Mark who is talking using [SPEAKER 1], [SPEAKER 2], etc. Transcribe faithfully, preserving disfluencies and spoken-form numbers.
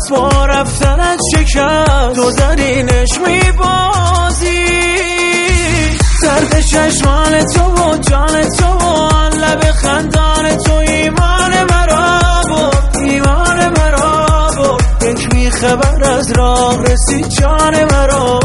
[SPEAKER 1] با رفتنت شکست تو زدینش میبازی. زرد چشمان تو و جان تو و آن لب خندان تو ایمان مرا بود، ایمان مرا بود. یک بی خبر از راه رسید جان مرا.